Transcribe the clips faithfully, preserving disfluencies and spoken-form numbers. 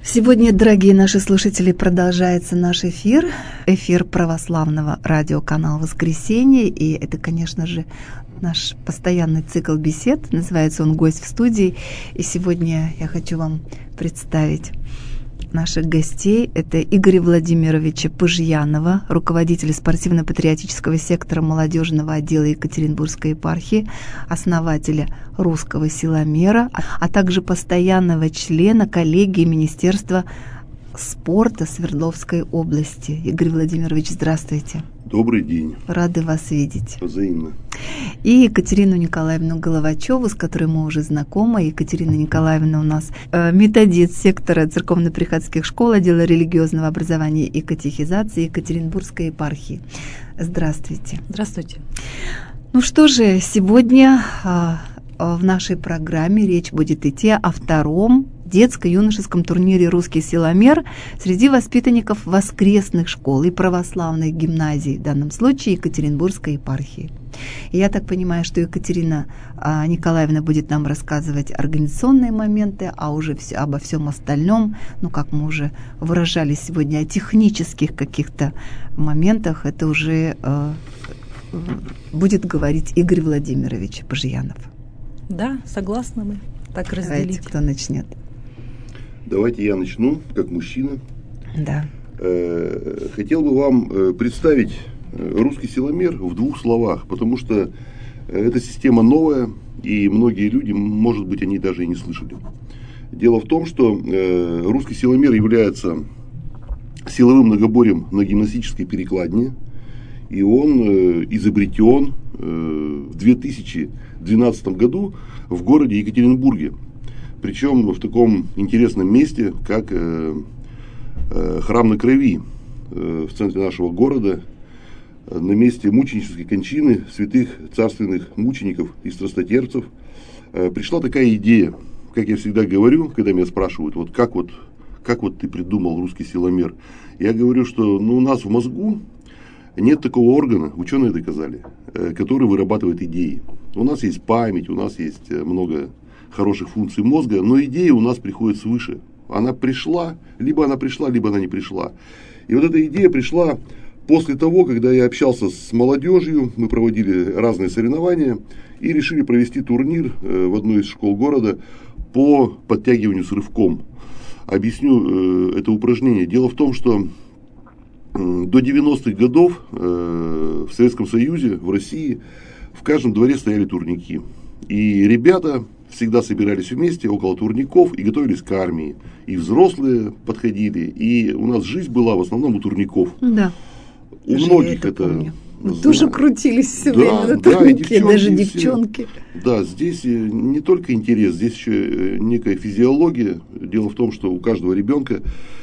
Сегодня, дорогие наши слушатели, продолжается наш эфир, эфир православного радиоканала «Воскресенье», и это, конечно же, наш постоянный цикл бесед, называется он «Гость в студии», и сегодня я хочу вам представить наших гостей. Это Игоря Владимировича Пыжьянова, руководитель спортивно-патриотического сектора молодежного отдела Екатеринбургской епархии, основателя русского силомера, а также постоянного члена коллегии Министерства спорта Свердловской области. Игорь Владимирович, здравствуйте. Добрый день. Рады вас видеть. Взаимно. И Екатерину Николаевну Головачеву, с которой мы уже знакомы. Екатерина Николаевна у нас э, методист сектора церковно-приходских школ, отдела религиозного образования и катехизации Екатеринбургской епархии. Здравствуйте. Здравствуйте. Ну что же, сегодня э, в нашей программе речь будет идти о втором детско-юношеском турнире «Русский силомер» среди воспитанников воскресных школ и православных гимназий, в данном случае Екатеринбургской епархии. И я так понимаю, что Екатерина а, Николаевна будет нам рассказывать организационные моменты, а уже все, обо всем остальном, ну, как мы уже выражались сегодня, о технических каких-то моментах, это уже а, будет говорить Игорь Владимирович Пыжьянов. Да, согласны мы так разделить. Давайте, кто начнет? Давайте я начну, как мужчина. Да. Хотел бы вам представить русский силомер в двух словах, потому что эта система новая, и многие люди, может быть, они даже и не слышали. Дело в том, что русский силомер является силовым многоборьем на гимнастической перекладине, и он изобретен в две тысячи двенадцатом году в городе Екатеринбурге. Причем в таком интересном месте, как э, э, храм на Крови э, в центре нашего города, э, на месте мученической кончины святых царственных мучеников и страстотерпцев, э, пришла такая идея, как я всегда говорю, когда меня спрашивают, вот как вот, как вот ты придумал русский силомер. Я говорю, что ну, у нас в мозгу нет такого органа, ученые доказали, э, который вырабатывает идеи. У нас есть память, у нас есть много хороших функций мозга, но идея у нас приходит свыше. Она пришла, либо она пришла, либо она не пришла. И вот эта идея пришла после того, когда я общался с молодежью, мы проводили разные соревнования и решили провести турнир в одной из школ города по подтягиванию с рывком. Объясню это упражнение. Дело в том, что до девяностых годов в Советском Союзе, в России, в каждом дворе стояли турники. И ребята всегда собирались вместе около турников и готовились к армии. И взрослые подходили, и у нас жизнь была в основном у турников. Да. У даже многих это... это... Мы тоже крутились все да, время на да, турнике, даже все, девчонки. Да, здесь не только интерес, здесь еще некая физиология. Дело в том, что у каждого ребенка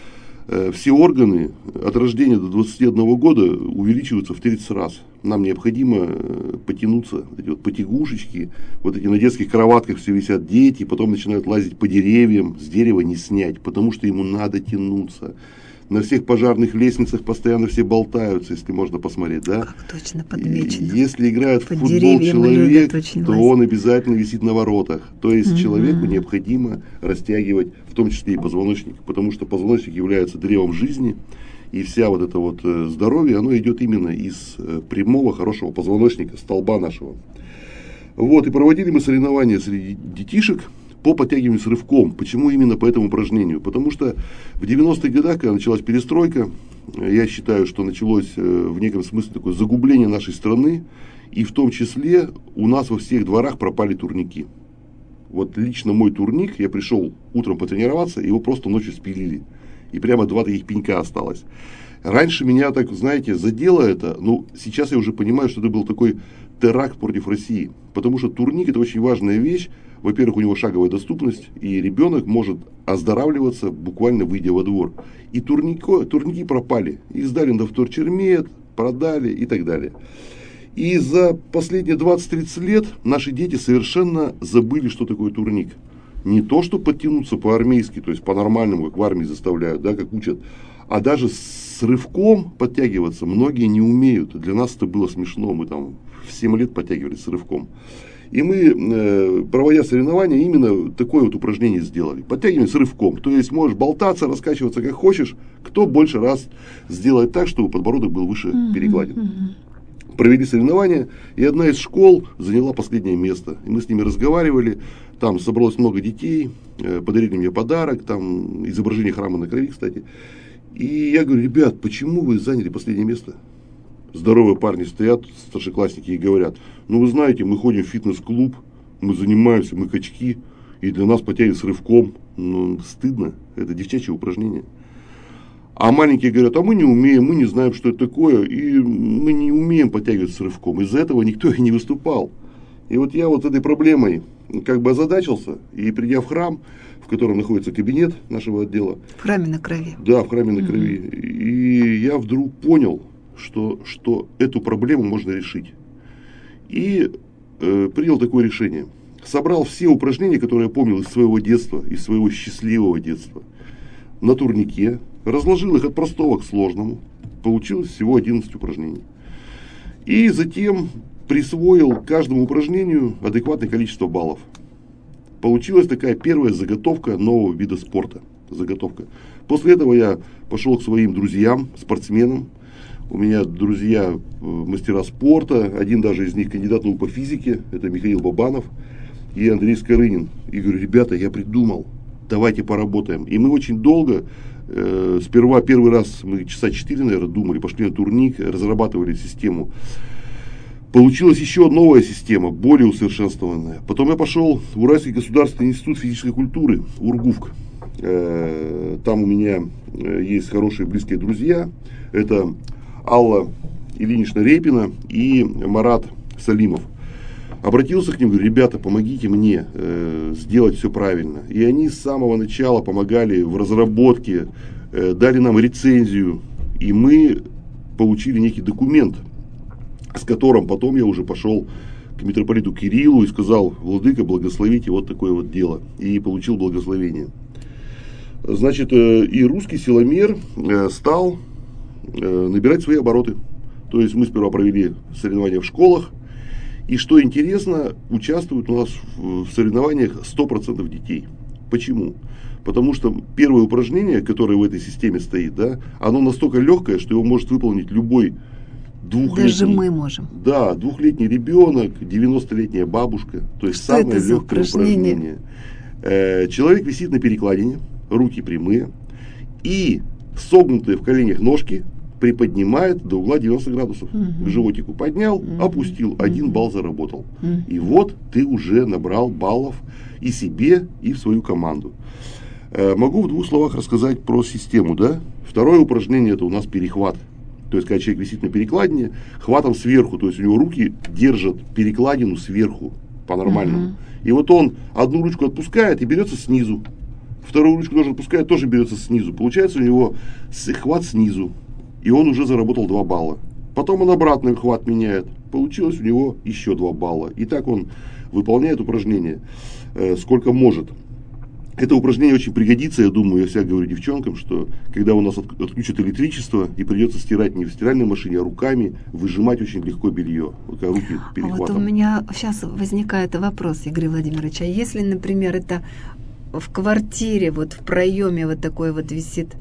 все органы от рождения до двадцати одного года увеличиваются в тридцать раз. Нам необходимо потянуться, эти вот потягушечки, вот эти на детских кроватках все висят дети, потом начинают лазить по деревьям, с дерева не снять, потому что ему надо тянуться. На всех пожарных лестницах постоянно все болтаются, если можно посмотреть, да? Как точно подмечено. Если играет Под в футбол человек, то лазить. Он обязательно висит на воротах. То есть Mm-hmm. человеку необходимо растягивать, в том числе и позвоночник, потому что позвоночник является древом жизни, и вся вот это вот здоровье, оно идет именно из прямого хорошего позвоночника, столба нашего. Вот, и проводили мы соревнования среди детишек по подтягиванию с рывком. Почему именно по этому упражнению? Потому что в девяностых годах, когда началась перестройка, я считаю, что началось в неком смысле такое загубление нашей страны, и в том числе у нас во всех дворах пропали турники. Вот лично мой турник, я пришел утром потренироваться, его просто ночью спилили. И прямо два таких пенька осталось. Раньше меня так, знаете, задело это, но сейчас я уже понимаю, что это был такой теракт против России. Потому что турник – это очень важная вещь. Во-первых, у него шаговая доступность, и ребенок может оздоравливаться, буквально выйдя во двор. И турнико, турники пропали. Их сдали на вторчермет, продали и так далее. И за последние двадцать-тридцать лет наши дети совершенно забыли, что такое турник. Не то, что подтянуться по-армейски, то есть по-нормальному, как в армии заставляют, да, как учат, а даже с рывком подтягиваться многие не умеют. Для нас это было смешно, мы там в семь лет подтягивались с рывком. И мы, э, проводя соревнования, именно такое вот упражнение сделали. Подтягивание с рывком. То есть можешь болтаться, раскачиваться как хочешь. Кто больше раз сделает так, чтобы подбородок был выше mm-hmm. перекладин. Mm-hmm. Провели соревнования, и одна из школ заняла последнее место. И мы с ними разговаривали. Там собралось много детей, э, подарили мне подарок, там изображение храма на крови, кстати. И я говорю: ребят, почему вы заняли последнее место? Здоровые парни стоят, старшеклассники, и говорят: ну вы знаете, мы ходим в фитнес-клуб, мы занимаемся, мы качки, и для нас потягивать с рывком. Ну, стыдно, это девчачье упражнение. А маленькие говорят: а мы не умеем, мы не знаем, что это такое, и мы не умеем подтягивать с рывком. Из-за этого никто и не выступал. И вот я вот этой проблемой как бы озадачился, и придя в храм, в котором находится кабинет нашего отдела. В храме на крови. Да, в храме на крови. Угу. И я вдруг понял, что, что эту проблему можно решить. И э, принял такое решение. Собрал все упражнения, которые я помнил из своего детства, из своего счастливого детства, на турнике, разложил их от простого к сложному. Получилось всего одиннадцать упражнений. И затем присвоил каждому упражнению адекватное количество баллов. Получилась такая первая заготовка нового вида спорта. Заготовка. После этого я пошел к своим друзьям, спортсменам. У меня друзья мастера спорта, один даже из них кандидат наук по физике, это Михаил Бабанов и Андрей Скорынин. И говорю: ребята, я придумал, давайте поработаем. И мы очень долго, э, сперва первый раз мы часа четыре, наверное, думали, пошли на турник, разрабатывали систему. Получилась еще новая система, более усовершенствованная. Потом я пошел в Уральский государственный институт физической культуры, УрГУФК. Э, там у меня есть хорошие близкие друзья. Это Алла Ильинична Репина и Марат Салимов. Обратился к ним, говорю: ребята, помогите мне э, сделать все правильно. И они с самого начала помогали в разработке, э, дали нам рецензию, и мы получили некий документ, с которым потом я уже пошел к митрополиту Кириллу и сказал: владыка, благословите вот такое вот дело. И получил благословение. Значит, э, и русский силомер э, стал набирать свои обороты. То есть мы сперва провели соревнования в школах. И что интересно, участвуют у нас в соревнованиях сто процентов детей. Почему? Потому что первое упражнение, которое в этой системе стоит, да, оно настолько легкое, что его может выполнить любой двухлетний. Даже мы можем. Да, двухлетний ребенок, девяностолетняя бабушка. То есть что самое легкое упражнение. упражнение. Э, человек висит на перекладине, руки прямые, и согнутые в коленях ножки приподнимает до угла девяносто градусов. Uh-huh. К животику поднял, uh-huh. опустил, uh-huh. один балл заработал. Uh-huh. И вот ты уже набрал баллов и себе, и в свою команду. Э, могу в двух словах рассказать про систему. Да? Второе упражнение — это у нас перехват. То есть, когда человек висит на перекладине, хватом сверху, то есть у него руки держат перекладину сверху, по-нормальному. Uh-huh. И вот он одну ручку отпускает и берется снизу. Вторую ручку тоже отпускает, тоже берется снизу. Получается у него хват снизу. И он уже заработал два балла. Потом он обратный хват меняет. Получилось у него еще два балла. И так он выполняет упражнение э, сколько может. Это упражнение очень пригодится, я думаю, я всегда говорю девчонкам, что когда у нас от, отключат электричество и придется стирать не в стиральной машине, а руками, выжимать очень легко белье. Вот, руки перехватом. А вот у меня сейчас возникает вопрос, Игорь Владимирович. А если, например, это в квартире, вот в проеме вот такой вот висит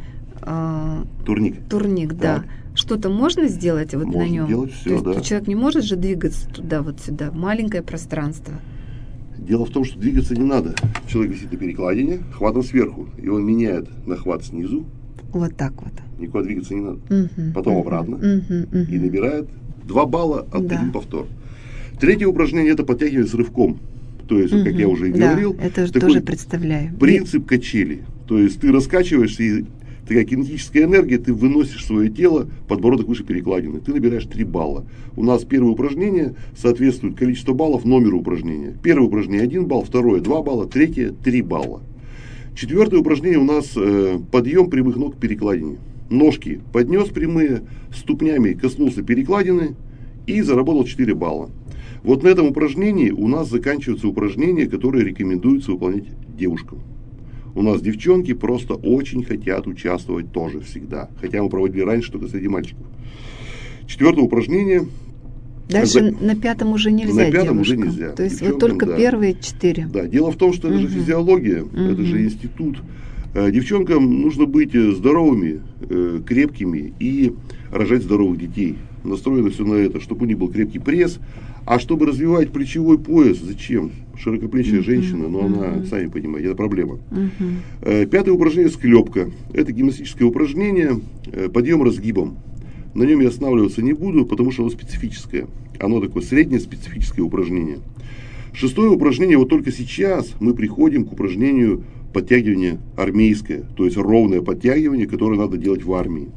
э, турник, турник, да. Что-то можно сделать вот можно на нем? Делать все, То есть да. человек не может же двигаться туда, вот сюда, маленькое пространство. Дело в том, что двигаться не надо. Человек висит на перекладине, хватом сверху, и он меняет на хват снизу. Вот так вот. Никуда двигаться не надо. Uh-huh, Потом uh-huh, обратно. Uh-huh, uh-huh. И набирает два балла от да. один повтор. Третье упражнение — это подтягивание с рывком. То есть, uh-huh. как я уже и да, говорил, это тоже представляю. Принцип качели. То есть ты раскачиваешься, и такая кинетическая энергия, ты выносишь свое тело, подбородок выше перекладины. Ты набираешь три балла. У нас первое упражнение соответствует количеству баллов номеру упражнения. Первое упражнение один балл, второе два балла, третье три балла. Четвертое упражнение у нас э, подъем прямых ног к перекладине. Ножки поднес прямые, ступнями коснулся перекладины и заработал четыре балла. Вот на этом упражнении у нас заканчиваются упражнения, которые рекомендуется выполнять девушкам. У нас девчонки просто очень хотят участвовать тоже всегда. Хотя мы проводили раньше только среди мальчиков. Четвертое упражнение Дальше За... на пятом уже нельзя. На пятом девушкам. уже нельзя. То есть вот только да. первые четыре. Да, дело в том, что это угу. же физиология, угу. это же институт. Девчонкам нужно быть здоровыми, крепкими и рожать здоровых детей. Настроено все на это, чтобы у них был крепкий пресс. А чтобы развивать плечевой пояс, зачем? Широкоплечая uh-huh. женщина, но uh-huh. она, сами понимаете, это проблема. Uh-huh. Пятое упражнение – склепка. Это гимнастическое упражнение, подъем разгибом. На нем я останавливаться не буду, потому что оно специфическое. Оно такое среднее специфическое упражнение. Шестое упражнение, вот только сейчас мы приходим к упражнению подтягивание армейское, то есть ровное подтягивание, которое надо делать в армии.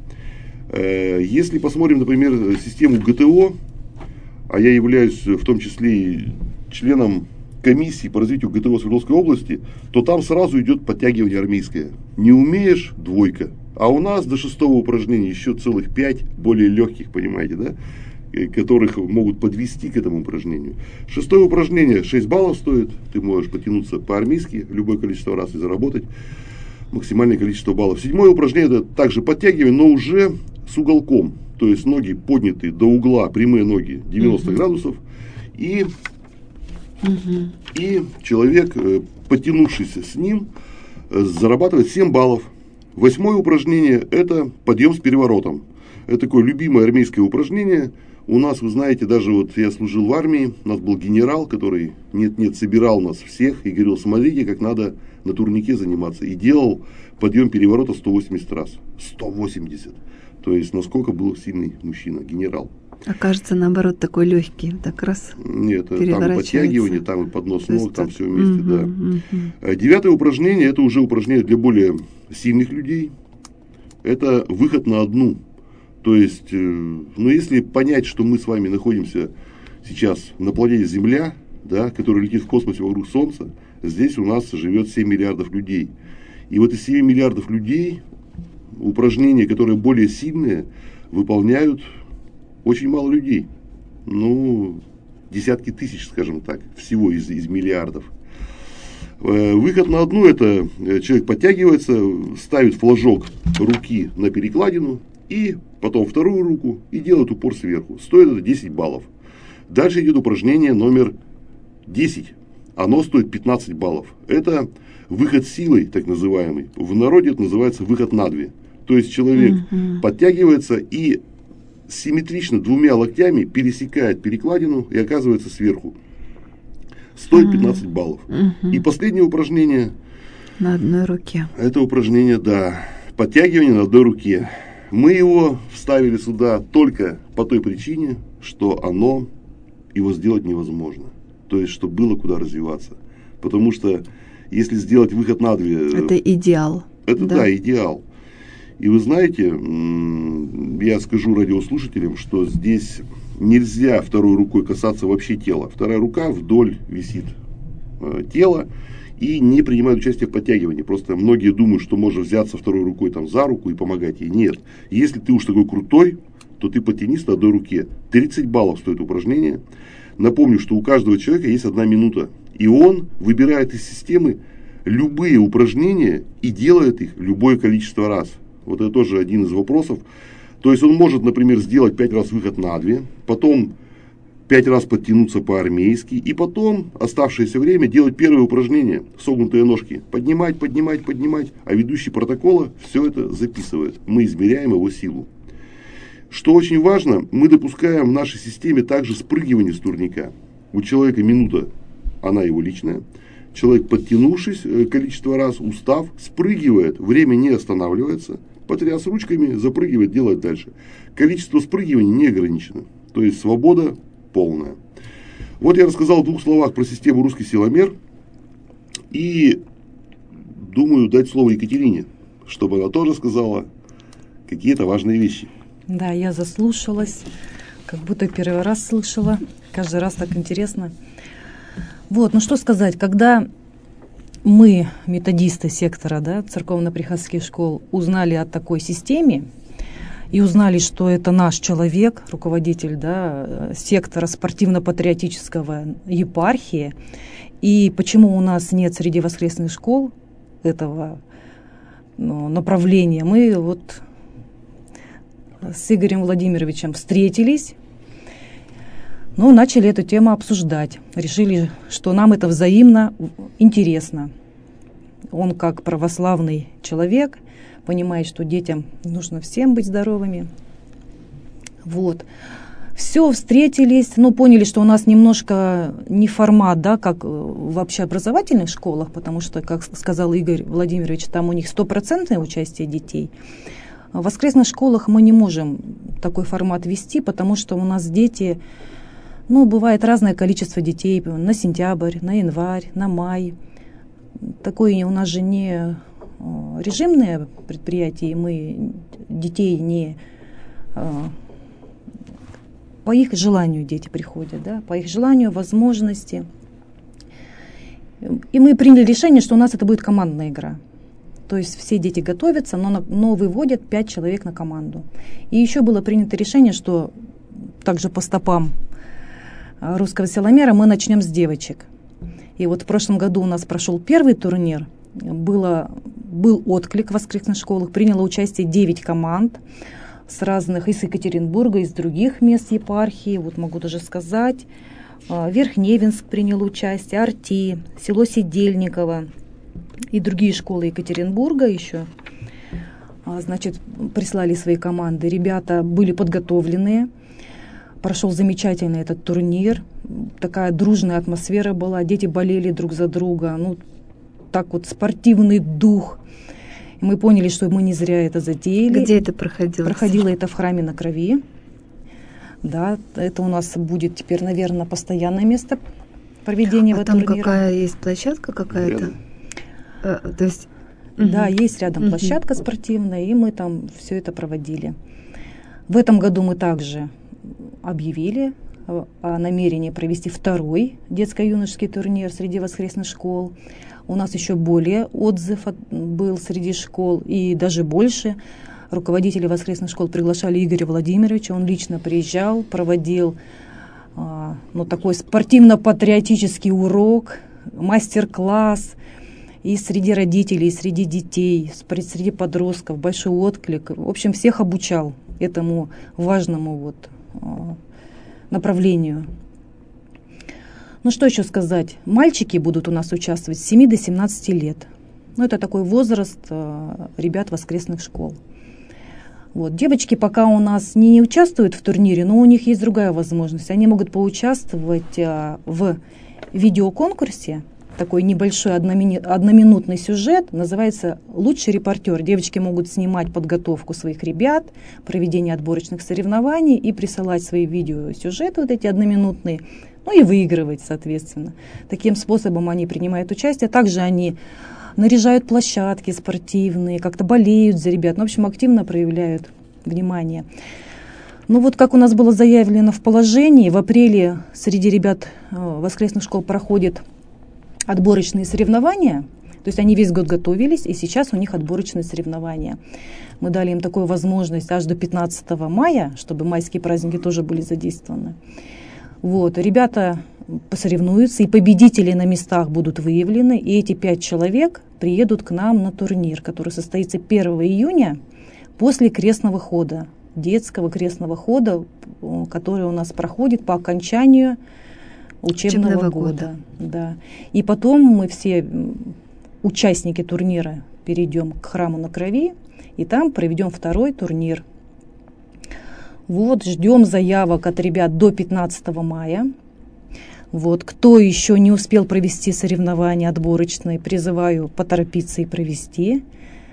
Если посмотрим, например, систему ГТО, а я являюсь в том числе и членом комиссии по развитию ГТО Свердловской области, то там сразу идет подтягивание армейское. Не умеешь – двойка. А у нас до шестого упражнения еще целых пять более легких, понимаете, да? Которых могут подвести к этому упражнению. Шестое упражнение шесть баллов стоит. Ты можешь потянуться по-армейски любое количество раз и заработать максимальное количество баллов. Седьмое упражнение – это также подтягивание, но уже с уголком. То есть ноги подняты до угла, прямые ноги девяносто uh-huh. градусов. И, uh-huh. и человек, подтянувшийся с ним, зарабатывает семь баллов. Восьмое упражнение – это подъем с переворотом. Это такое любимое армейское упражнение. У нас, вы знаете, даже вот я служил в армии, у нас был генерал, который нет-нет собирал нас всех и говорил: смотрите, как надо на турнике заниматься. И делал подъем переворота сто восемьдесят раз. сто восемьдесят. То есть, насколько был сильный мужчина, генерал. А кажется, наоборот, такой легкий, так раз. Нет, там и подтягивание, там и поднос ног, там так... все вместе, угу, да. Угу. Девятое упражнение, это уже упражнение для более сильных людей. Это выход на одну. То есть, ну, если понять, что мы с вами находимся сейчас на планете Земля, да, которая летит в космосе вокруг Солнца, здесь у нас живет семь миллиардов людей. И вот из семи миллиардов людей упражнения, которые более сильные, выполняют очень мало людей. Ну, десятки тысяч, скажем так, всего из, из миллиардов. Выход на одну – это человек подтягивается, ставит флажок руки на перекладину, и потом вторую руку, и делает упор сверху. Стоит это десять баллов. Дальше идет упражнение номер десять. Оно стоит пятнадцать баллов. Это выход силой, так называемый. В народе это называется выход на две. То есть человек uh-huh. подтягивается и симметрично двумя локтями пересекает перекладину и оказывается сверху. Стоит пятнадцать баллов. Uh-huh. И последнее упражнение. На одной руке. Это упражнение, да. Подтягивание на одной руке. Мы его вставили сюда только по той причине, что оно, его сделать невозможно. То есть, чтобы было куда развиваться. Потому что, если сделать выход на две... Это идеал. Это, да, да идеал. И вы знаете, я скажу радиослушателям, что здесь нельзя второй рукой касаться вообще тела. Вторая рука вдоль висит э, тела и не принимает участие в подтягивании. Просто многие думают, что можно взяться второй рукой там, за руку и помогать ей. Нет. Если ты уж такой крутой, то ты подтянись на одной руке. тридцать баллов стоит упражнение. Напомню, что у каждого человека есть одна минута. И он выбирает из системы любые упражнения и делает их любое количество раз. Вот это тоже один из вопросов. То есть он может, например, сделать пять раз выход на две, потом пять раз подтянуться по-армейски, и потом оставшееся время делать первое упражнение, согнутые ножки. Поднимать, поднимать, поднимать. А ведущий протокола все это записывает. Мы измеряем его силу. Что очень важно, мы допускаем в нашей системе также спрыгивание с турника. У человека минута, она его личная. Человек, подтянувшись количество раз, устав, спрыгивает, время не останавливается, потряс ручками, запрыгивает, делает дальше. Количество спрыгиваний не ограничено. То есть свобода полная. Вот я рассказал в двух словах про систему «Русский силомер». И думаю дать слово Екатерине, чтобы она тоже сказала какие-то важные вещи. Да, я заслушалась, как будто первый раз слышала. Каждый раз так интересно. Вот, ну что сказать, когда мы, методисты сектора, да, церковно-приходских школ, узнали о такой системе и узнали, что это наш человек, руководитель, да, сектора спортивно-патриотического епархии, и почему у нас нет среди воскресных школ этого, ну, направления, мы вот с Игорем Владимировичем встретились. Ну, начали эту тему обсуждать. Решили, что нам это взаимно интересно. Он, как православный человек, понимает, что детям нужно всем быть здоровыми. Вот. Все, встретились, ну, поняли, что у нас немножко не формат, да, как в общеобразовательных школах, потому что, как сказал Игорь Владимирович, там у них стопроцентное участие детей. В воскресных школах мы не можем такой формат вести, потому что у нас дети, ну, бывает разное количество детей на сентябрь, на январь, на май. Такое у нас же не режимное предприятие, мы детей не... По их желанию дети приходят, да, по их желанию, возможности. И мы приняли решение, что у нас это будет командная игра. То есть все дети готовятся, но, но выводят пять человек на команду. И еще было принято решение, что также по стопам русского силомера мы начнем с девочек. И вот в прошлом году у нас прошел первый турнир, было, был отклик в воскресных школах, приняло участие девять команд с разных, из Екатеринбурга, из других мест епархии, вот могу даже сказать. Верхневинск принял участие, Арти, село Сидельниково и другие школы Екатеринбурга еще. Значит, прислали свои команды. Ребята были подготовленные. Прошел замечательно этот турнир. Такая дружная атмосфера была. Дети болели друг за друга. Ну, так вот, спортивный дух. Мы поняли, что мы не зря это затеяли. Где это проходило? Проходило это в храме на Крови. Да, это у нас будет теперь, наверное, постоянное место проведения а этого турнира. А там какая есть площадка какая-то? А, то есть... Да, угу. есть рядом угу. площадка спортивная, и мы там все это проводили. В этом году мы также объявили о намерении провести второй детско-юношеский турнир среди воскресных школ. У нас еще более отзыв был среди школ, и даже больше. Руководители воскресных школ приглашали Игоря Владимировича, он лично приезжал, проводил а, ну, такой спортивно-патриотический урок, мастер-класс. И среди родителей, и среди детей, среди подростков, большой отклик. В общем, всех обучал этому важному вот, а, направлению. Ну, что еще сказать? Мальчики будут у нас участвовать с семи до семнадцати лет. Ну, это такой возраст а, ребят воскресных школ. Вот. Девочки пока у нас не участвуют в турнире, но у них есть другая возможность. Они могут поучаствовать а, в видеоконкурсе. Такой небольшой одномину- одноминутный сюжет, называется «Лучший репортер». Девочки могут снимать подготовку своих ребят, проведение отборочных соревнований и присылать свои видеосюжеты, вот эти одноминутные, ну и выигрывать, соответственно. Таким способом они принимают участие. Также они наряжают площадки спортивные, как-то болеют за ребят, ну, в общем, активно проявляют внимание. Ну вот как у нас было заявлено в положении, в апреле среди ребят воскресных школ проходит отборочные соревнования, то есть они весь год готовились, и сейчас у них отборочные соревнования. Мы дали им такую возможность аж до пятнадцатого мая, чтобы майские праздники тоже были задействованы. Вот, ребята посоревнуются, и победители на местах будут выявлены, и эти пять человек приедут к нам на турнир, который состоится первого июня после крестного хода, детского крестного хода, который у нас проходит по окончанию учебного, учебного года. года. Да. И потом мы все участники турнира перейдем к храму на Крови, и там проведем второй турнир. Вот, ждем заявок от ребят до пятнадцатого мая. Вот, кто еще не успел провести соревнования отборочные, призываю поторопиться и провести.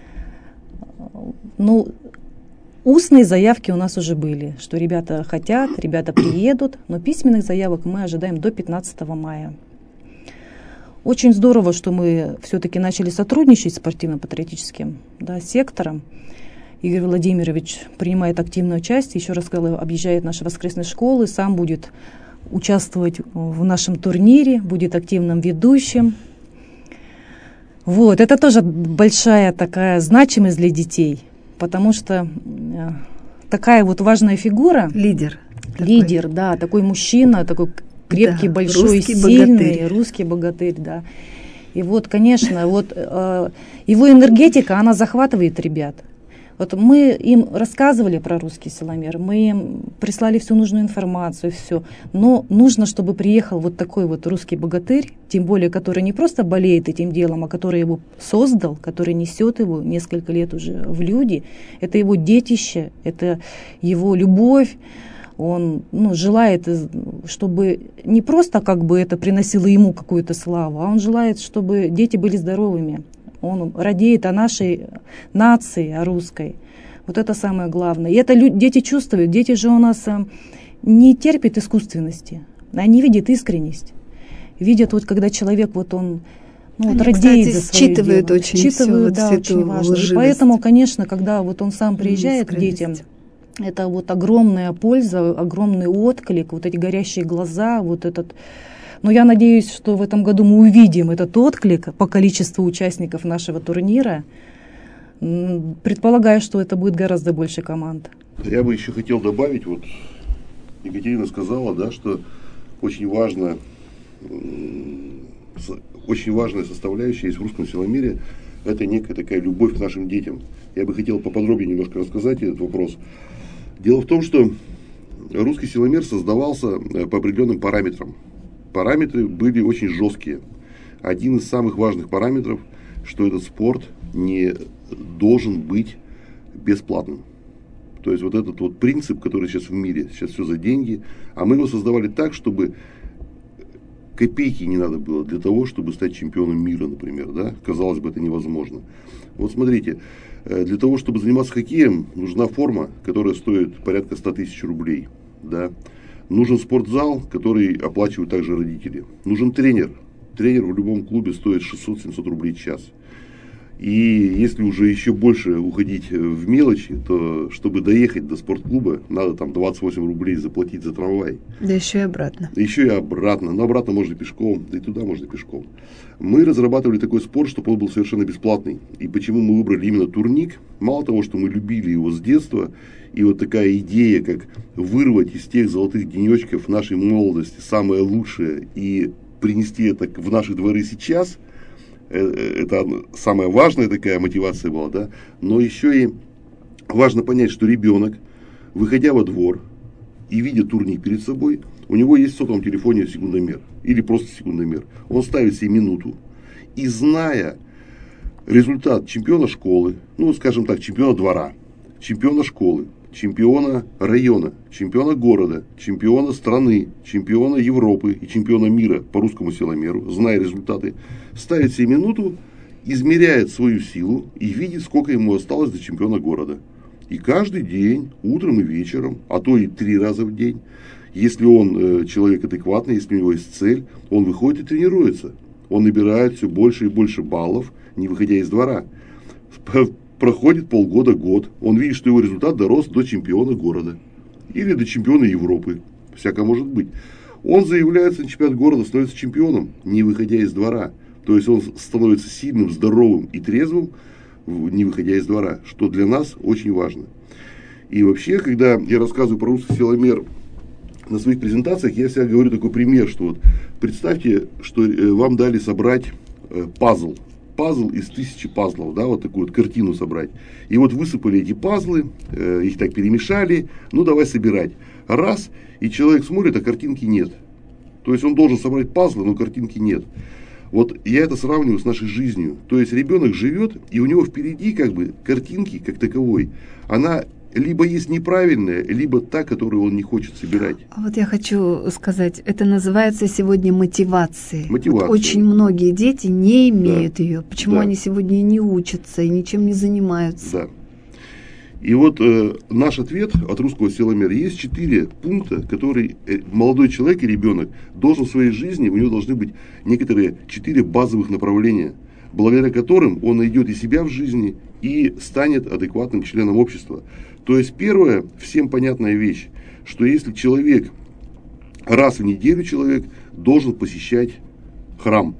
Ну, устные заявки у нас уже были, что ребята хотят, ребята приедут, но письменных заявок мы ожидаем до пятнадцатого мая. Очень здорово, что мы все-таки начали сотрудничать с спортивно-патриотическим, да, сектором. Игорь Владимирович принимает активное участие, еще раз сказала, объезжает наши воскресные школы, сам будет участвовать в нашем турнире, будет активным ведущим. Вот, это тоже большая такая значимость для детей, потому что э, такая вот важная фигура. Лидер. Лидер, такой. Да, такой мужчина, такой крепкий, да, большой, русский сильный, богатырь. русский богатырь, да. И вот, конечно, вот э, его энергетика, она захватывает ребят. Вот мы им рассказывали про русский силомер, мы им прислали всю нужную информацию, все. Но нужно, чтобы приехал вот такой вот русский богатырь, тем более, который не просто болеет этим делом, а который его создал, который несет его несколько лет уже в люди. Это его детище, это его любовь. Он ну, желает, чтобы не просто как бы это приносило ему какую-то славу, а он желает, чтобы дети были здоровыми. Он радеет о нашей нации, о русской. Вот это самое главное. И это люди, дети чувствуют. Дети же у нас а, не терпят искусственности. Они видят искренность. Видят, вот когда человек, вот он ну, вот, радеет за свое считывают дело. Очень считывают, все, да, вот очень важно. лживость. И поэтому, конечно, когда вот он сам приезжает к детям, это вот огромная польза, огромный отклик, вот эти горящие глаза, вот этот... Но я надеюсь, что в этом году мы увидим этот отклик по количеству участников нашего турнира. Предполагаю, что это будет гораздо больше команд. Я бы еще хотел добавить, вот Екатерина сказала, да, что очень важно, очень важная составляющая есть в русском силомере, это некая такая любовь к нашим детям. Я бы хотел поподробнее немножко рассказать этот вопрос. Дело в том, что русский силомер создавался по определенным параметрам. Параметры были очень жесткие. Один из самых важных параметров, что этот спорт не должен быть бесплатным. То есть вот этот вот принцип, который сейчас в мире, сейчас все за деньги, а мы его создавали так, чтобы копейки не надо было для того, чтобы стать чемпионом мира, например, да? Казалось бы, это невозможно. Вот смотрите, для того, чтобы заниматься хоккеем, нужна форма, которая стоит порядка ста тысяч рублей, да? Нужен спортзал, который оплачивают также родители. Нужен тренер. Тренер в любом клубе стоит шестьсот-семьсот рублей в час. И если уже еще больше уходить в мелочи, то чтобы доехать до спортклуба, надо там двадцать восемь рублей заплатить за трамвай. Да еще и обратно. Да еще и обратно. Но обратно можно пешком, да и туда можно пешком. Мы разрабатывали такой спорт, чтобы он был совершенно бесплатный. И почему мы выбрали именно турник? Мало того, что мы любили его с детства, и вот такая идея, как вырвать из тех золотых денечков нашей молодости самое лучшее и принести это в наши дворы сейчас, это самая важная такая мотивация была, да. Но еще и важно понять, что ребенок, выходя во двор и видя турник перед собой, у него есть в сотовом телефоне секундомер или просто секундомер. Он ставит себе минуту и, зная результат чемпиона школы, ну, скажем так, чемпиона двора, чемпиона школы, чемпиона района, чемпиона города, чемпиона страны, чемпиона Европы и чемпиона мира по русскому силомеру, зная результаты, ставит себе минуту, измеряет свою силу и видит, сколько ему осталось до чемпиона города. И каждый день, утром и вечером, а то и три раза в день, если он э, человек адекватный, если у него есть цель, он выходит и тренируется. Он набирает все больше и больше баллов, не выходя из двора. Проходит полгода, год, он видит, что его результат дорос до чемпиона города. Или до чемпиона Европы. Всякое может быть. Он заявляется на чемпионат города, становится чемпионом, не выходя из двора. То есть он становится сильным, здоровым и трезвым, не выходя из двора. Что для нас очень важно. И вообще, когда я рассказываю про русский силомер на своих презентациях, я всегда говорю такой пример, что вот представьте, что вам дали собрать пазл. Пазл из тысячи пазлов, да, вот такую вот картину собрать. И вот высыпали эти пазлы, э, их так перемешали, ну давай собирать. Раз, и человек смотрит, а картинки нет. То есть он должен собрать пазлы, но картинки нет. Вот я это сравниваю с нашей жизнью. То есть ребенок живет, и у него впереди как бы картинки как таковой. Она либо есть неправильная, либо та, которую он не хочет собирать. А вот я хочу сказать, это называется сегодня мотивацией. Мотивация. Вот очень многие дети не имеют да. ее. Почему да. они сегодня не учатся и ничем не занимаются? Да. И вот э, наш ответ от русского силомера. Есть четыре пункта, которые молодой человек и ребенок должен в своей жизни, у него должны быть некоторые четыре базовых направления, благодаря которым он найдет и себя в жизни, и станет адекватным членом общества. То есть первое, всем понятная вещь, что если человек, раз в неделю человек должен посещать храм.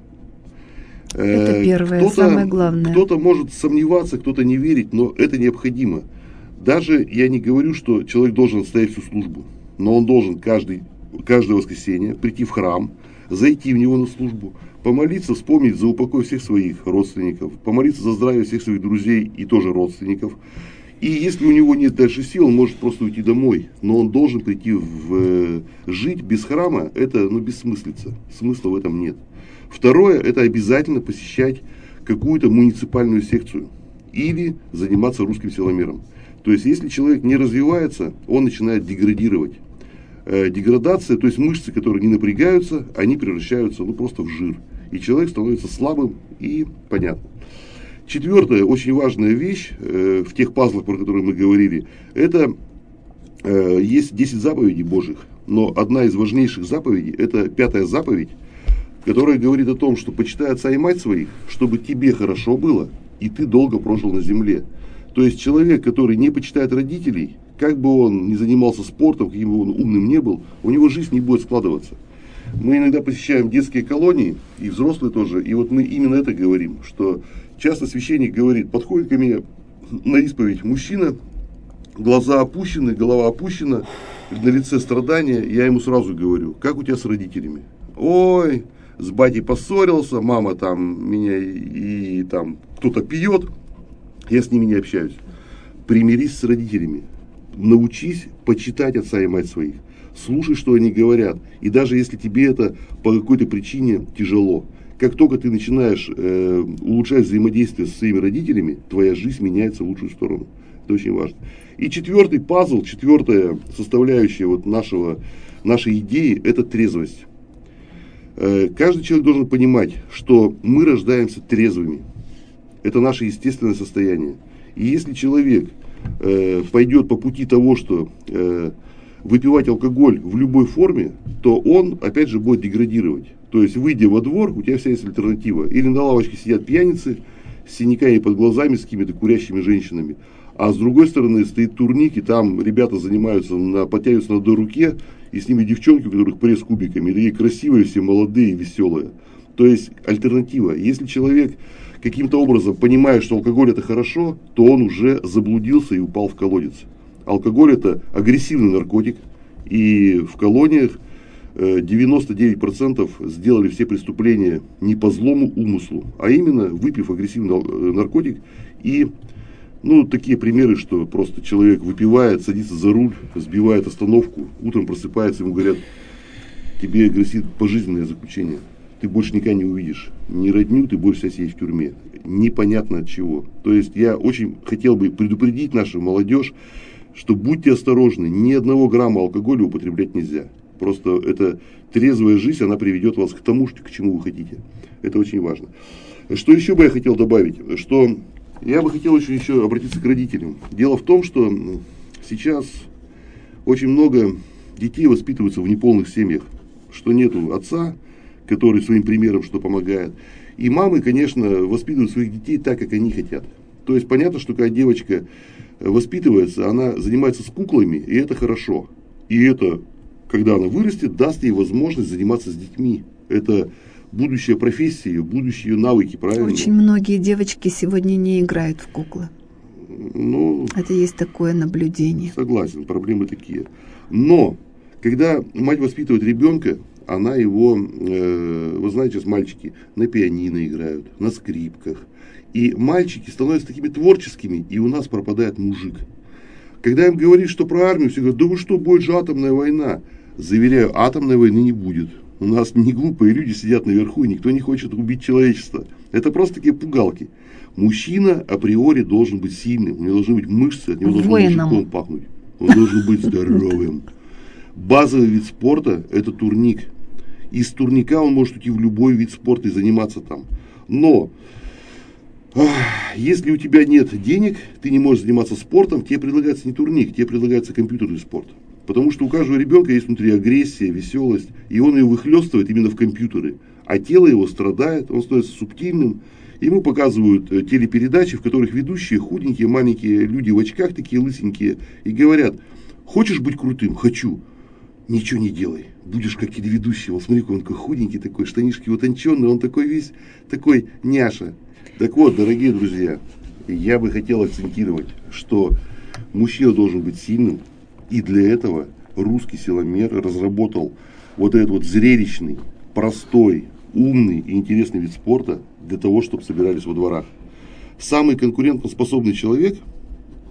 Это первое, кто-то, самое главное. Кто-то может сомневаться, кто-то не верить, но это необходимо. Даже я не говорю, что человек должен оставить всю службу, но он должен каждый, каждое воскресенье прийти в храм, зайти в него на службу, помолиться, вспомнить за упокой всех своих родственников, помолиться за здравие всех своих друзей и тоже родственников, И если у него нет дальше сил, он может просто уйти домой. Но он должен прийти в... Жить без храма, это ну, бессмыслица. Смысла в этом нет. Второе, это обязательно посещать какую-то муниципальную секцию. Или заниматься русским силомером. То есть, если человек не развивается, он начинает деградировать. Э, деградация, то есть мышцы, которые не напрягаются, они превращаются ну, просто в жир. И человек становится слабым и понятно. Четвертая, очень важная вещь э, в тех пазлах, про которые мы говорили, это э, есть десять заповедей Божьих. Но одна из важнейших заповедей, это пятая заповедь, которая говорит о том, что почитай отца и мать своих, чтобы тебе хорошо было, и ты долго прожил на земле. То есть человек, который не почитает родителей, как бы он ни занимался спортом, каким бы он умным не был, у него жизнь не будет складываться. Мы иногда посещаем детские колонии, и взрослые тоже, и вот мы именно это говорим, что часто священник говорит, подходит ко мне на исповедь мужчина, глаза опущены, голова опущена, на лице страдания, я ему сразу говорю, как у тебя с родителями? Ой, с батей поссорился, мама там меня и, и там кто-то пьет, я с ними не общаюсь. Примирись с родителями, научись почитать отца и мать своих, слушай, что они говорят, и даже если тебе это по какой-то причине тяжело, как только ты начинаешь э, улучшать взаимодействие со своими родителями, твоя жизнь меняется в лучшую сторону. Это очень важно. И четвертый пазл, четвертая составляющая вот нашего, нашей идеи, это трезвость. Э, каждый человек должен понимать, что мы рождаемся трезвыми. Это наше естественное состояние. И если человек э, пойдет по пути того, что э, выпивать алкоголь в любой форме, то он, опять же, будет деградировать. То есть, выйдя во двор, у тебя вся есть альтернатива. Или на лавочке сидят пьяницы с синяками под глазами, с какими-то курящими женщинами. А с другой стороны стоит турник, и там ребята занимаются, на, подтягиваются на одной руке, и с ними девчонки, у которых пресс кубиками. И такие красивые, все молодые, веселые. То есть, альтернатива. Если человек каким-то образом понимает, что алкоголь это хорошо, то он уже заблудился и упал в колодец. Алкоголь это агрессивный наркотик, и в колониях девяносто девять процентов сделали все преступления не по злому умыслу, а именно выпив агрессивный наркотик. И ну, такие примеры, что просто человек выпивает, садится за руль, сбивает остановку, утром просыпается, ему говорят, тебе грозит пожизненное заключение. Ты больше никогда не увидишь ни родню, ты будешь вся сидеть в тюрьме. Непонятно от чего. То есть я очень хотел бы предупредить нашу молодежь, что будьте осторожны, ни одного грамма алкоголя употреблять нельзя. Просто эта трезвая жизнь, она приведет вас к тому, к чему вы хотите. Это очень важно. Что еще бы я хотел добавить? Что я бы хотел еще, еще обратиться к родителям. Дело в том, что сейчас очень много детей воспитываются в неполных семьях. Что нету отца, который своим примером что помогает. И мамы, конечно, воспитывают своих детей так, как они хотят. То есть понятно, что когда девочка воспитывается, она занимается с куклами, и это хорошо. И это, когда она вырастет, даст ей возможность заниматься с детьми. Это будущая профессия ее, будущие ее навыки, правильно? Очень многие девочки сегодня не играют в куклы. Ну, это есть такое наблюдение. Согласен, проблемы такие. Но, когда мать воспитывает ребенка, она его, э, вы знаете, сейчас мальчики на пианино играют, на скрипках. И мальчики становятся такими творческими, и у нас пропадает мужик. Когда им говоришь, что про армию, все говорят, да вы что, будет же атомная война. Заверяю, атомной войны не будет. У нас не глупые люди сидят наверху, и никто не хочет убить человечество. Это просто такие пугалки. Мужчина априори должен быть сильным, у него должны быть мышцы, от него должен мужиком пахнуть. Он должен быть здоровым. Базовый вид спорта – это турник. Из турника он может уйти в любой вид спорта и заниматься там. Но если у тебя нет денег, ты не можешь заниматься спортом, тебе предлагается не турник, тебе предлагается компьютерный спорт. Потому что у каждого ребенка есть внутри агрессия, веселость, и он ее выхлестывает именно в компьютеры. А тело его страдает, он становится субтильным. Ему показывают телепередачи, в которых ведущие худенькие, маленькие люди в очках, такие лысенькие, и говорят, хочешь быть крутым? Хочу. Ничего не делай, будешь как телеведущий. Вот смотри, он такой худенький, такой, штанишки утонченные, он такой весь, такой няша. Так вот, дорогие друзья, я бы хотел акцентировать, что мужчина должен быть сильным, и для этого русский силомер разработал вот этот вот зрелищный, простой, умный и интересный вид спорта для того, чтобы собирались во дворах. Самый конкурентоспособный человек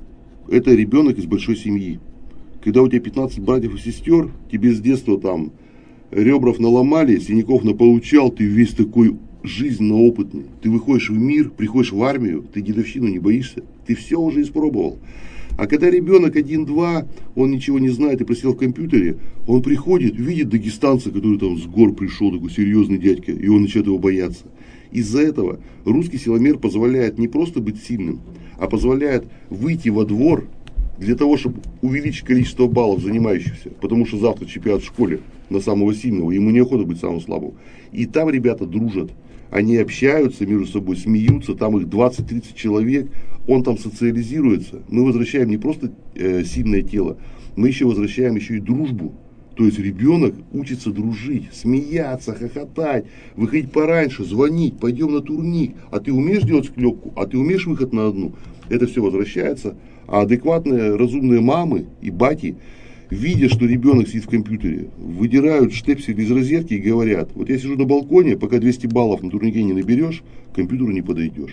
это ребенок из большой семьи. Когда у тебя пятнадцать братьев и сестер, тебе с детства там ребров наломали, синяков наполучал, ты весь такой жизненно опытный. Ты выходишь в мир, приходишь в армию, ты дедовщину не боишься, ты все уже испробовал. А когда ребенок один-два, он ничего не знает и просидел в компьютере, он приходит, видит дагестанца, который там с гор пришел, такой серьезный дядька, и он начинает его бояться. Из-за этого русский силомер позволяет не просто быть сильным, а позволяет выйти во двор для того, чтобы увеличить количество баллов занимающихся, потому что завтра чемпионат в школе на самого сильного, ему неохота быть самым слабым. И там ребята дружат, они общаются между собой, смеются, там их двадцать-тридцать человек, он там социализируется. Мы возвращаем не просто э, сильное тело, мы еще возвращаем еще и дружбу. То есть ребенок учится дружить, смеяться, хохотать, выходить пораньше, звонить, пойдем на турник. А ты умеешь делать склепку, а ты умеешь выход на одну. Это все возвращается. А адекватные, разумные мамы и бати, видя, что ребенок сидит в компьютере, выдирают штепсель из розетки и говорят: вот я сижу на балконе, пока двести баллов на турнике не наберешь, к компьютеру не подойдешь.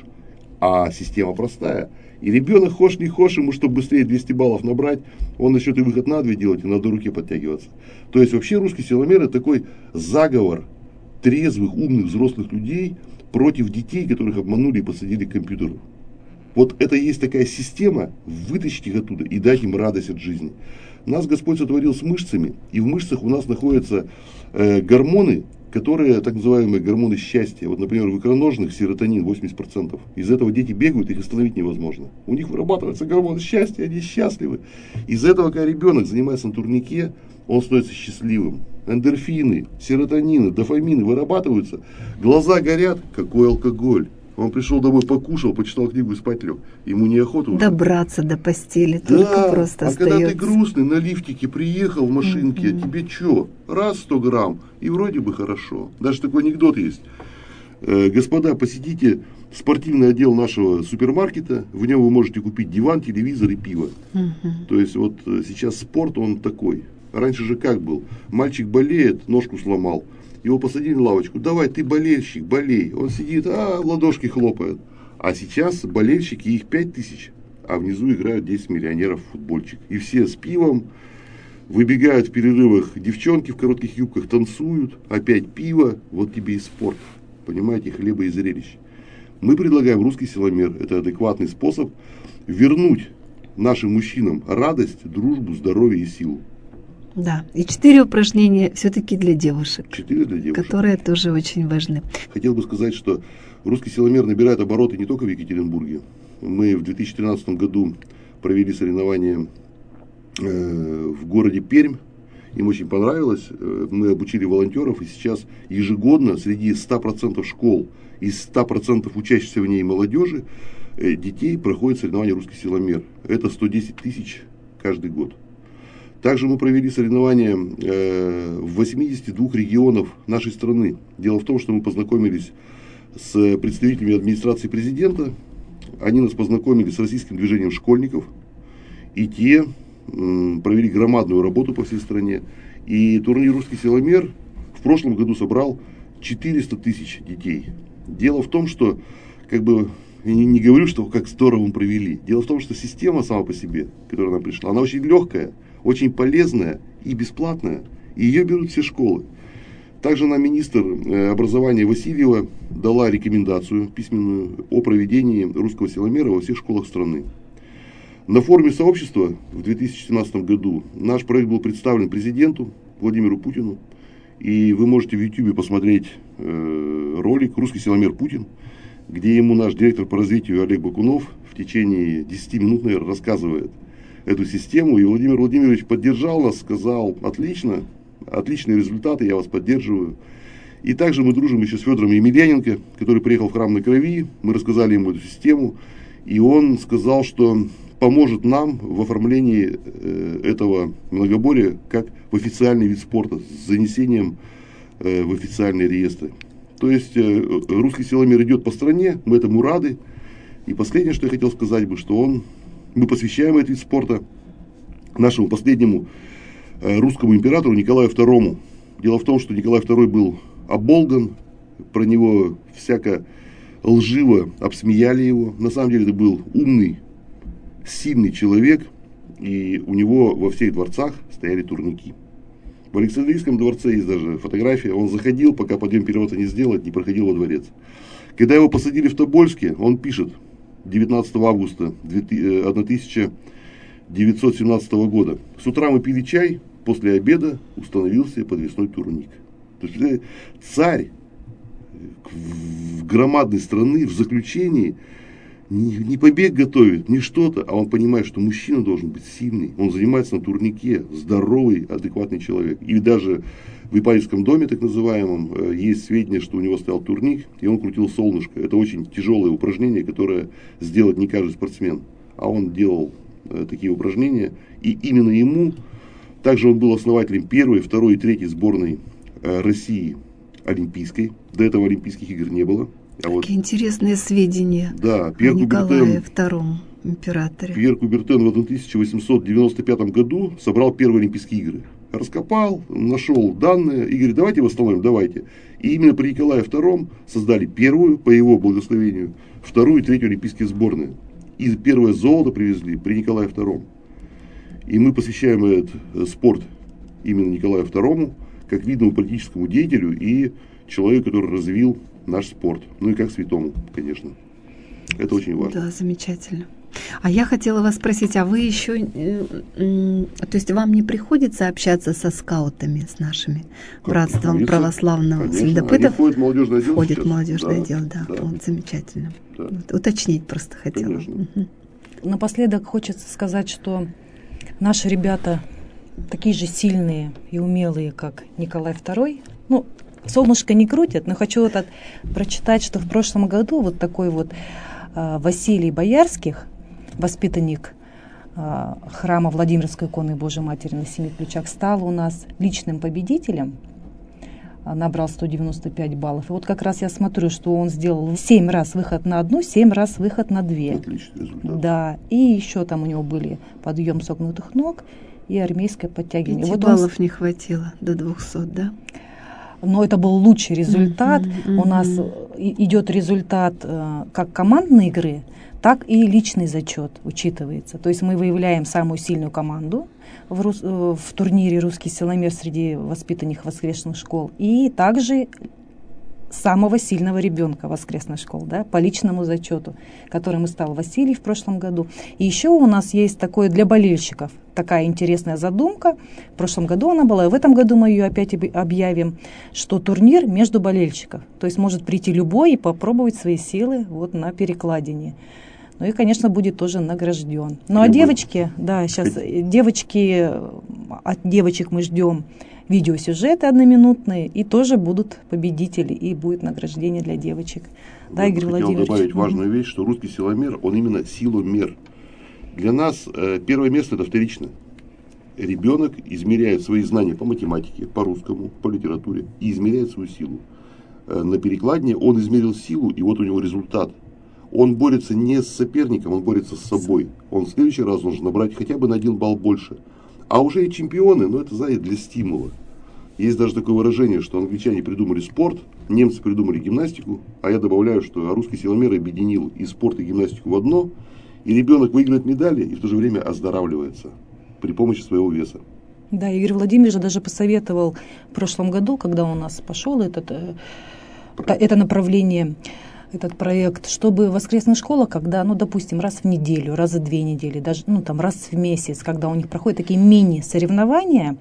А система простая. И ребенок, хошь не хошь, ему, чтобы быстрее двести баллов набрать, он начнет и выход на две делать, и на одной руке подтягиваться. То есть вообще русский силомер — это такой заговор трезвых, умных, взрослых людей против детей, которых обманули и посадили к компьютеру. Вот это и есть такая система, вытащить их оттуда и дать им радость от жизни. Нас Господь сотворил с мышцами, и в мышцах у нас находятся э, гормоны, которые, так называемые гормоны счастья. Вот, например, в икроножных серотонин восемьдесят процентов. Из этого дети бегают, их остановить невозможно. У них вырабатывается гормон счастья, они счастливы. Из-за этого, когда ребенок занимается на турнике, он становится счастливым. Эндорфины, серотонины, дофамины вырабатываются, глаза горят, какой алкоголь. Он пришел домой, покушал, почитал книгу и спать лег. Ему неохота уже. Добраться до постели да, только просто а остается. Когда ты грустный, на лифтике приехал в машинке, mm-hmm. а тебе что? Раз сто грамм, и вроде бы хорошо. Даже такой анекдот есть. Э, господа, посетите спортивный отдел нашего супермаркета, в нем вы можете купить диван, телевизор и пиво. Mm-hmm. То есть вот сейчас спорт, он такой. Раньше же как был? Мальчик болеет, ножку сломал. Его посадили на лавочку. Давай, ты болельщик, болей. Он сидит, а ладошки хлопает. А сейчас болельщики, их пять тысяч, а внизу играют десять миллионеров в футбольчик. И все с пивом, выбегают в перерывах девчонки в коротких юбках, танцуют, опять пиво, вот тебе и спорт. Понимаете, хлеба и зрелищ. Мы предлагаем русский силомер. Это адекватный способ вернуть нашим мужчинам радость, дружбу, здоровье и силу. Да, и четыре упражнения все-таки для девушек, четыре для девушек, которые тоже очень важны. Хотел бы сказать, что русский силомер набирает обороты не только в Екатеринбурге. Мы в две тысячи тринадцатом году провели соревнования э, в городе Пермь. Им очень понравилось. Мы обучили волонтеров, и сейчас ежегодно среди ста процентов школ и ста процентов учащихся в ней молодежи э, детей проходят соревнования русский силомер. Это сто десять тысяч каждый год. Также мы провели соревнования э, в восьмидесяти двух регионах нашей страны. Дело в том, что мы познакомились с представителями администрации президента. Они нас познакомили с российским движением школьников. И те э, провели громадную работу по всей стране. И турнир «Русский силомер» в прошлом году собрал четыреста тысяч детей. Дело в том, что, как бы, я не, не говорю, что как здорово мы провели. Дело в том, что система сама по себе, которая нам пришла, она очень легкая, очень полезная и бесплатная, и ее берут все школы. Также нам министр образования Васильева дала рекомендацию письменную о проведении русского силомера во всех школах страны. На форуме сообщества в две тысячи семнадцатом году наш проект был представлен президенту Владимиру Путину, и вы можете в ютубе посмотреть э, ролик «Русский силомер Путин», где ему наш директор по развитию Олег Бакунов в течение десяти минут, наверное, рассказывает эту систему, и Владимир Владимирович поддержал нас, сказал: отлично, отличные результаты, я вас поддерживаю. И также мы дружим еще с Федором Емельяненко, который приехал в храм на Крови, мы рассказали ему эту систему, и он сказал, что поможет нам в оформлении э, этого многоборья как в официальный вид спорта, с занесением э, в официальные реестры. То есть э, русский силомер идет по стране, мы этому рады. И последнее, что я хотел сказать бы, что он Мы посвящаем этот вид спорта нашему последнему э, русскому императору Николаю второму. Дело в том, что Николай второй был оболган, про него всяко лживо обсмеяли его. На самом деле это был умный, сильный человек, и у него во всех дворцах стояли турники. В Александрийском дворце есть даже фотография. Он заходил, пока подъем переворота не сделать, не проходил во дворец. Когда его посадили в Тобольске, он пишет девятнадцатого августа тысяча девятьсот семнадцатого года. С утра мы пили чай, после обеда установился подвесной турник. То есть царь громадной страны в заключении не, не побег готовит, не что-то, а он понимает, что мужчина должен быть сильный. Он занимается на турнике, здоровый, адекватный человек. И даже в Ипатьевском доме, так называемом, есть сведения, что у него стоял турник, и он крутил солнышко. Это очень тяжелое упражнение, которое сделать не каждый спортсмен. А он делал э, такие упражнения, и именно ему, также он был основателем первой, второй и третьей сборной э, России олимпийской. До этого Олимпийских игр не было. А вот, какие интересные сведения да, Пьер о Николае втором императоре. Пьер Кубертен в тысяча восемьсот девяносто пятом году собрал первые Олимпийские игры. Раскопал, нашел данные и говорит, давайте восстановим, давайте. И именно при Николае втором создали первую, по его благословению, вторую и третью олимпийские сборные. И первое золото привезли при Николае втором. И мы посвящаем этот спорт именно Николаю второму, как видному политическому деятелю и человеку, который развил наш спорт. Ну и как святому, конечно. Это очень важно. Да, замечательно. А я хотела вас спросить, а вы еще, э, э, то есть вам не приходится общаться со скаутами, с нашими как, братством конечно, православного конечно. следопытов? Входит молодежный отдел. Входит сейчас. молодежный да, отдел, да. да. Вот, замечательно. Да. Вот, уточнить просто хотела. Угу. Напоследок хочется сказать, что наши ребята такие же сильные и умелые, как Николай второй. Ну, солнышко не крутят, но хочу вот от, прочитать, что в прошлом году вот такой вот э, Василий Боярских, воспитанник э, храма Владимирской иконы Божией Матери на Семи Ключах, стал у нас личным победителем, э, набрал сто девяносто пять баллов. И вот как раз я смотрю, что он сделал семь раз выход на одну, семь раз выход на две. Отличный результат. Да, и еще там у него были подъем согнутых ног и армейское подтягивание. Пяти вот баллов он... не хватило до двухсот, да? Но это был лучший результат. Mm-hmm, mm-hmm. У нас идет результат э, как командной игры, так и личный зачет учитывается. То есть мы выявляем самую сильную команду в, рус, э, в турнире «Русский силомер» среди воспитанников воскресных школ и также самого сильного ребенка воскресной школы, да, по личному зачету, которым и стал Василий в прошлом году. И еще у нас есть такое для болельщиков, такая интересная задумка. В прошлом году она была, и в этом году мы ее опять объявим, что турнир между болельщиков. То есть может прийти любой и попробовать свои силы вот на перекладине. Ну и, конечно, будет тоже награжден. Ну а девочки, да, сейчас девочки, от девочек мы ждем видеосюжеты одноминутные, и тоже будут победители, и будет награждение для девочек. Вот, да, Игорь хотел Владимирович? добавить важную вещь, что русский силомер, он именно силомер. Для нас э, первое место это вторично. Ребенок измеряет свои знания по математике, по русскому, по литературе, и измеряет свою силу. Э, на перекладине он измерил силу, и вот у него результат. Он борется не с соперником, он борется с собой. Он в следующий раз должен набрать хотя бы на один балл больше. А уже и чемпионы, но это, знаете, для стимула. Есть даже такое выражение, что англичане придумали спорт, немцы придумали гимнастику, а я добавляю, что русский силомер объединил и спорт, и гимнастику в одно, и ребенок выигрывает медали и в то же время оздоравливается при помощи своего веса. Да, Игорь Владимирович даже посоветовал в прошлом году, когда у нас пошел этот, это направление, этот проект, чтобы воскресная школа, когда, ну, допустим, раз в неделю, раз в две недели, даже, ну, там, раз в месяц, когда у них проходят такие мини-соревнования,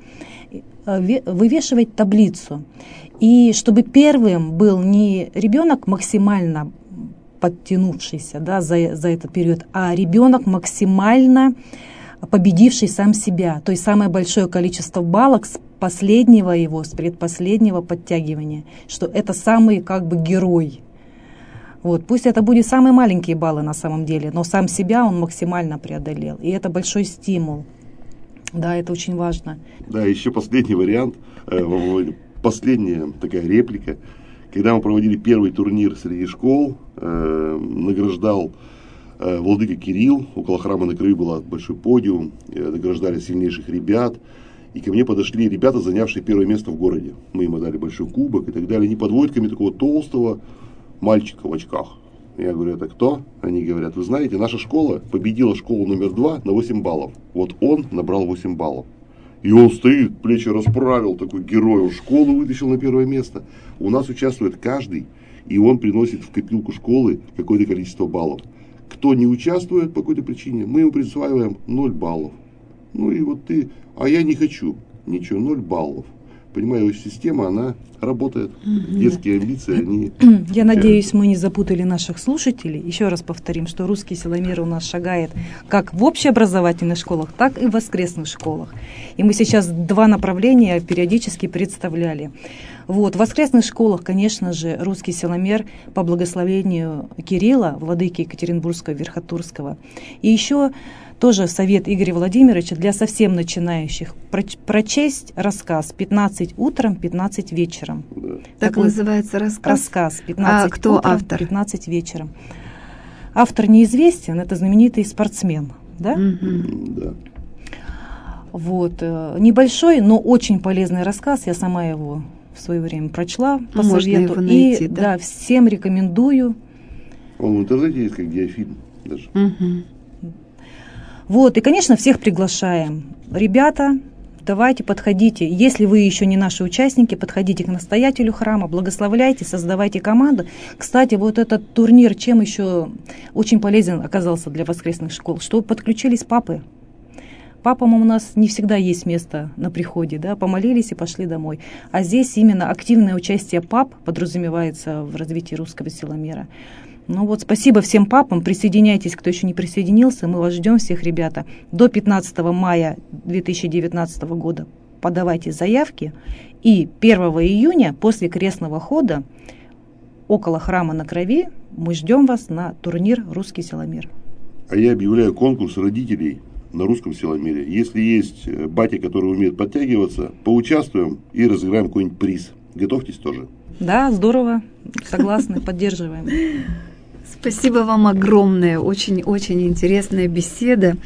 вывешивать таблицу. И чтобы первым был не ребенок максимально подтянувшийся, да, за, за этот период, а ребенок максимально победивший сам себя. То есть самое большое количество баллов с последнего его, с предпоследнего подтягивания, что это самый как бы герой. Вот, пусть это будут самые маленькие баллы на самом деле, но сам себя он максимально преодолел. И это большой стимул. Да, это очень важно. Да, еще последний вариант, э, последняя такая реплика. Когда мы проводили первый турнир среди школ, э, награждал э, владыка Кирилл, около храма на краю был большой подиум, э, награждали сильнейших ребят. И ко мне подошли ребята, занявшие первое место в городе. Мы им отдали большой кубок и так далее. Они под водками такого толстого мальчика в очках. Я говорю, это кто? Они говорят, вы знаете, наша школа победила школу номер два на восемь баллов. Вот он набрал восемь баллов. И он стоит, плечи расправил, такой герой, он школу вытащил на первое место. У нас участвует каждый, и он приносит в копилку школы какое-то количество баллов. Кто не участвует по какой-то причине, мы ему присваиваем ноль баллов. Ну и вот ты, а я не хочу, ничего, ноль баллов. Понимаю, система, она работает. Mm-hmm. Детские амбиции, они... Я надеюсь, мы не запутали наших слушателей. Еще раз повторим, что русский силомер у нас шагает как в общеобразовательных школах, так и в воскресных школах. И мы сейчас два направления периодически представляли. Вот, в воскресных школах, конечно же, русский силомер по благословению Кирилла, владыки Екатеринбургского, Верхотурского. И еще тоже совет Игоря Владимировича для совсем начинающих. Прочесть рассказ пятнадцать утром, пятнадцать вечером. Да. Так Такой называется рассказ? Рассказ пятнадцать а кто утром, автор? пятнадцать вечером. Автор неизвестен, это знаменитый спортсмен. Да? Mm-hmm. Да. Вот. Небольшой, но очень полезный рассказ. Я сама его в свое время прочла по Можно совету. Его найти, и да? Да, всем рекомендую. Он в интернете есть как диафильм даже. Mm-hmm. Вот, и, конечно, всех приглашаем. Ребята, давайте, подходите. Если вы еще не наши участники, подходите к настоятелю храма, благословляйте, создавайте команду. Кстати, вот этот турнир, чем еще очень полезен оказался для воскресных школ, что подключились папы. Папам у нас не всегда есть место на приходе, да, помолились и пошли домой. А здесь именно активное участие пап подразумевается в развитии русского силомера. Ну вот, спасибо всем папам, присоединяйтесь, кто еще не присоединился, мы вас ждем всех, ребята. До пятнадцатого мая две тысячи девятнадцатого года подавайте заявки, и первого июня после крестного хода около храма на Крови мы ждем вас на турнир «Русский силомер». А я объявляю конкурс родителей на русском силомере. Если есть батя, который умеет подтягиваться, поучаствуем и разыграем какой-нибудь приз. Готовьтесь тоже. Да, здорово, согласны, поддерживаем. Спасибо вам огромное, очень-очень интересная беседа.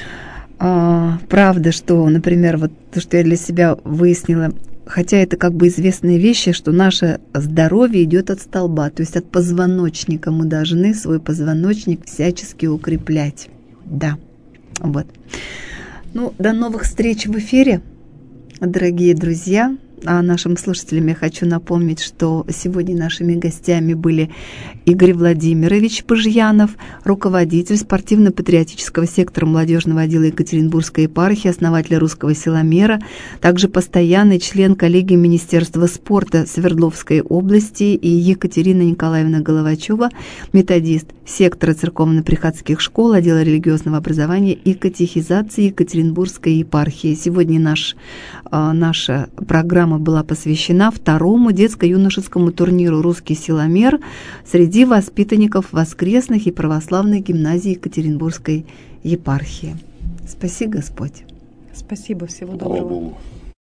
А, правда, что, например, вот то, что я для себя выяснила, хотя это как бы известные вещи, что наше здоровье идет от столба, то есть от позвоночника. Мы должны свой позвоночник всячески укреплять. Да, вот. Ну, до новых встреч в эфире, дорогие друзья. А нашим слушателям я хочу напомнить, что сегодня нашими гостями были Игорь Владимирович Пыжьянов, руководитель спортивно-патриотического сектора молодежного отдела Екатеринбургской епархии, основатель русского силомера, также постоянный член коллегии Министерства спорта Свердловской области, и Екатерина Николаевна Головачева, методист сектора церковно-приходских школ, отдела религиозного образования и катехизации Екатеринбургской епархии. Сегодня наш, наша программа была посвящена второму детско-юношескому турниру «Русский силомер» среди воспитанников воскресных и православных гимназий Екатеринбургской епархии. Спаси Господь. Спасибо, всего Слава доброго. Богу.